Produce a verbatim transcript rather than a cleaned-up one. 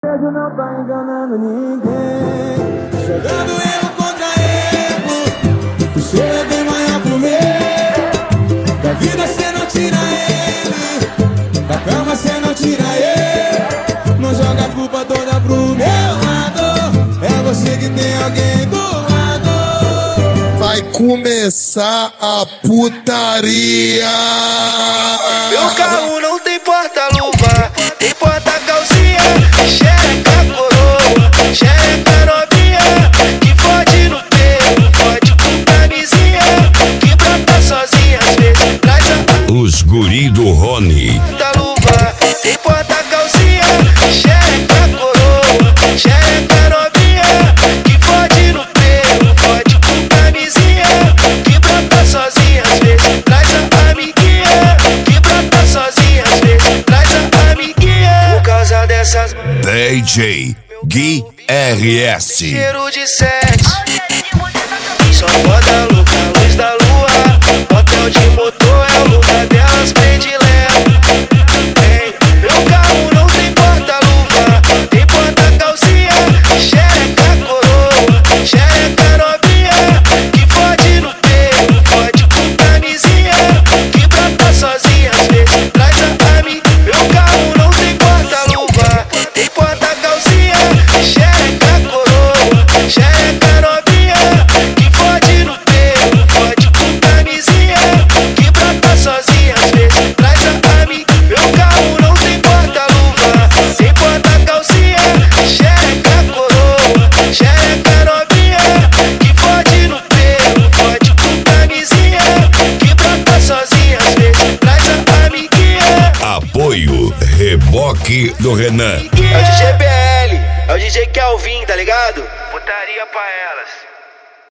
Beijo não tá enganando ninguém. Jogando erro contra erro. O seu é bem maior pro meu. Da vida cê não tira ele. Da cama cê não tira ele. Não joga a culpa toda pro meu lado. É você que tem alguém do lado. Vai começar a putaria. Meu carro não tem porta-luva, tem porta-calcinha, xereca coroa, xereca novinha, que fode no pelo, fode com camisinha, que brota sozinha, às vezes traz a... Os guri do Rony. Porta-luva, tem porta-calcinha, xereca coroa, xereca novinha, que fode no pelo, fode com camisinha, que brota sozinha, às vezes traz a amiguinha, que brota sozinha, às vezes traz a amiguinha. Por causa dessas D J Gui R S. cheiro de sexo, só foda louca, luz da lua, hotel de motor é o lugar delas predileto. Ei, meu carro não tem porta-luva, tem porta-calcinha, xereca coroa, xereca novinha, que fode no pelo, fode com camisinha, que brota sozinha, às vezes traz a amiga. Meu carro não tem porta-luva, tem porta-calcinha, xereca coroa, xereca novinha, que fode no pelo, fode com camisinha, que brota sozinha, às vezes traz a amiga. Meu carro não tem porta-luva, tem porta-calcinha, xereca coroa, xereca novinha, que fode no pelo, fode com camisinha, que brota sozinha, às vezes traz a amiguinha. Apoio Reboque do Renan. É o D J P L, é o D J Kelvin, tá ligado? Putaria pra elas.